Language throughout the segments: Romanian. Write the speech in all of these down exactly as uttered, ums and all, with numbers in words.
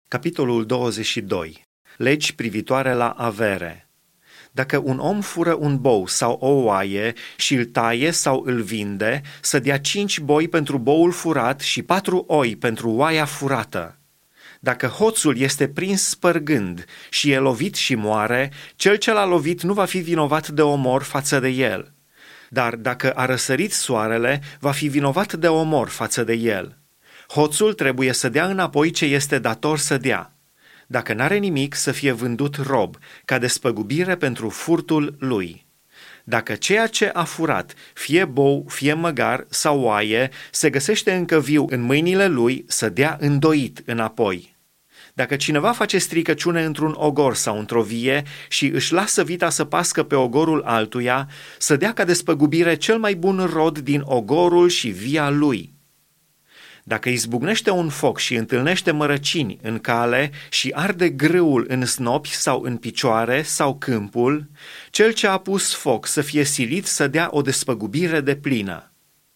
Capitolul douăzeci și doi. Legi privitoare la avere. Dacă un om fură un bou sau o oaie și îl taie sau îl vinde, să dea cinci boi pentru boul furat și patru oi pentru oaia furată. Dacă hoțul este prins spărgând și e lovit și moare, cel ce l-a lovit nu va fi vinovat de omor față de el. Dar dacă a răsărit soarele, va fi vinovat de omor față de el. Hoțul trebuie să dea înapoi ce este dator să dea. Dacă n-are nimic, să fie vândut rob, ca despăgubire pentru furtul lui. Dacă ceea ce a furat, fie bou, fie măgar sau oaie, se găsește încă viu în mâinile lui, să dea îndoit înapoi. Dacă cineva face stricăciune într-un ogor sau într-o vie și își lasă vita să pască pe ogorul altuia, să dea ca despăgubire cel mai bun rod din ogorul și via lui. Dacă izbucnește un foc și întâlnește mărăcini în cale și arde grâul în snopi sau în picioare sau câmpul, cel ce a pus foc să fie silit să dea o despăgubire deplină.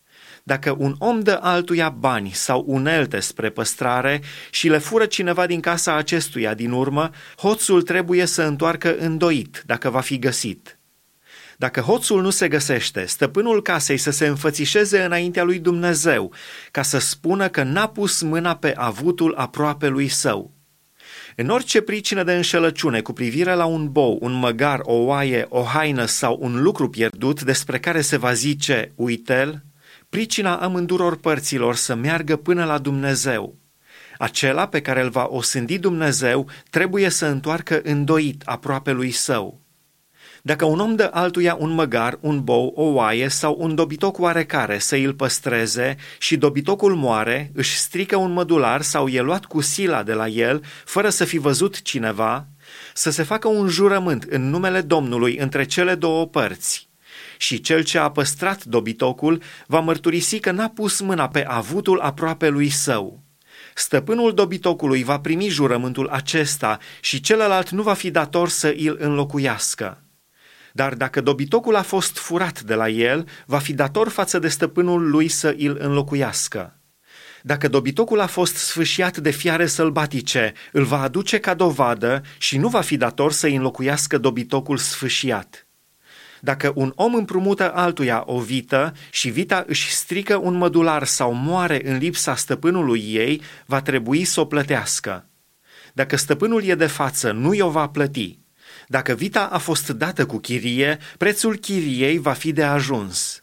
Dacă un om dă altuia bani sau unelte spre păstrare și le fură cineva din casa acestuia din urmă, hoțul trebuie să întoarcă îndoit dacă va fi găsit. Dacă hoțul nu se găsește, stăpânul casei să se înfățișeze înaintea lui Dumnezeu, ca să spună că n-a pus mâna pe avutul aproapelui său. În orice pricină de înșelăciune cu privire la un bou, un măgar, o oaie, o haină sau un lucru pierdut despre care se va zice, uite-l, pricina amânduror părților să meargă până la Dumnezeu. Acela pe care îl va osândi Dumnezeu trebuie să întoarcă îndoit aproapelui său. Dacă un om dă altuia un măgar, un bou, o oaie sau un dobitoc oarecare să îl păstreze și dobitocul moare, își strică un mădular sau e luat cu sila de la el, fără să fi văzut cineva, să se facă un jurământ în numele Domnului între cele două părți. Și cel ce a păstrat dobitocul va mărturisi că n-a pus mâna pe avutul aproapelui său. Stăpânul dobitocului va primi jurământul acesta și celălalt nu va fi dator să îl înlocuiască. Dar dacă dobitocul a fost furat de la el, va fi dator față de stăpânul lui să îl înlocuiască. Dacă dobitocul a fost sfâșiat de fiare sălbatice, îl va aduce ca dovadă și nu va fi dator să îi înlocuiască dobitocul sfâșiat. Dacă un om împrumută altuia o vită și vita își strică un mădular sau moare în lipsa stăpânului ei, va trebui să o plătească. Dacă stăpânul e de față, nu i-o va plăti. Dacă vita a fost dată cu chirie, prețul chiriei va fi de ajuns.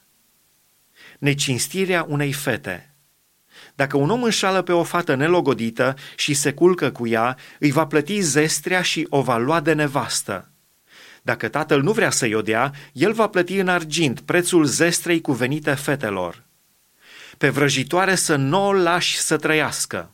Necinstirea unei fete. Dacă un om înșală pe o fată nelogodită și se culcă cu ea, îi va plăti zestrea și o va lua de nevastă. Dacă tatăl nu vrea să-i o dea, el va plăti în argint prețul zestrei cuvenite fetelor. Pe vrăjitoare să nu o lași să trăiască.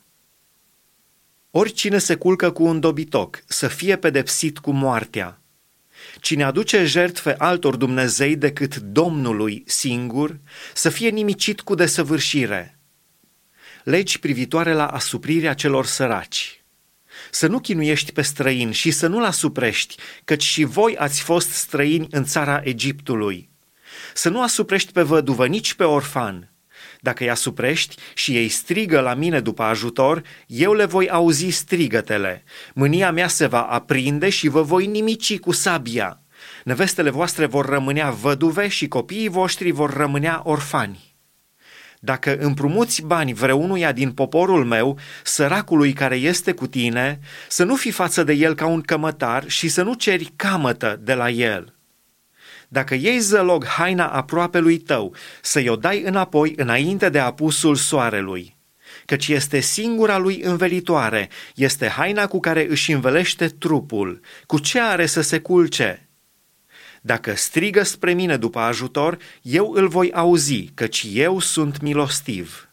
Oricine se culcă cu un dobitoc, să fie pedepsit cu moartea. Cine aduce jertfe altor dumnezei decât Domnului singur, să fie nimicit cu desăvârșire. Legi privitoare la asuprirea celor săraci. Să nu chinuiești pe străin și să nu-l asuprești, căci și voi ați fost străini în țara Egiptului. Să nu asuprești pe văduvă, nici pe orfan. Dacă îi asuprești și ei strigă la mine după ajutor, eu le voi auzi strigătele. Mânia mea se va aprinde și vă voi nimici cu sabia. Nevestele voastre vor rămânea văduve și copiii voștri vor rămânea orfani. Dacă împrumuți bani vreunuia din poporul meu, săracului care este cu tine, să nu fii față de el ca un cămătar și să nu ceri camătă de la el. Dacă iei zălog haina aproapelui tău, să-i o dai înapoi înainte de apusul soarelui, căci este singura lui învelitoare, este haina cu care își învelește trupul, cu ce are să se culce? Dacă strigă spre mine după ajutor, eu îl voi auzi, căci eu sunt milostiv.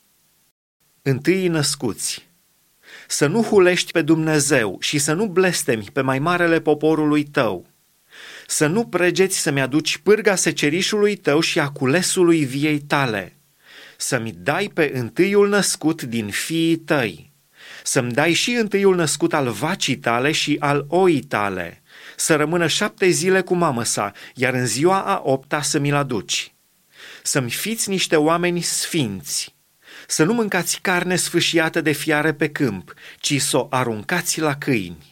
Întâi născuți. Să nu hulești pe Dumnezeu și să nu blestemi pe mai marele poporului tău. Să nu pregeți să-mi aduci pârga secerișului tău și a culesului viei tale. Să-mi dai pe întâiul născut din fiii tăi. Să-mi dai și întâiul născut al vacii tale și al oii tale. Să rămână șapte zile cu mamă sa, iar în ziua a opta să mi-l aduci. Să-mi fiți niște oameni sfinți. Să nu mâncați carne sfâșiată de fiare pe câmp, ci să o aruncați la câini.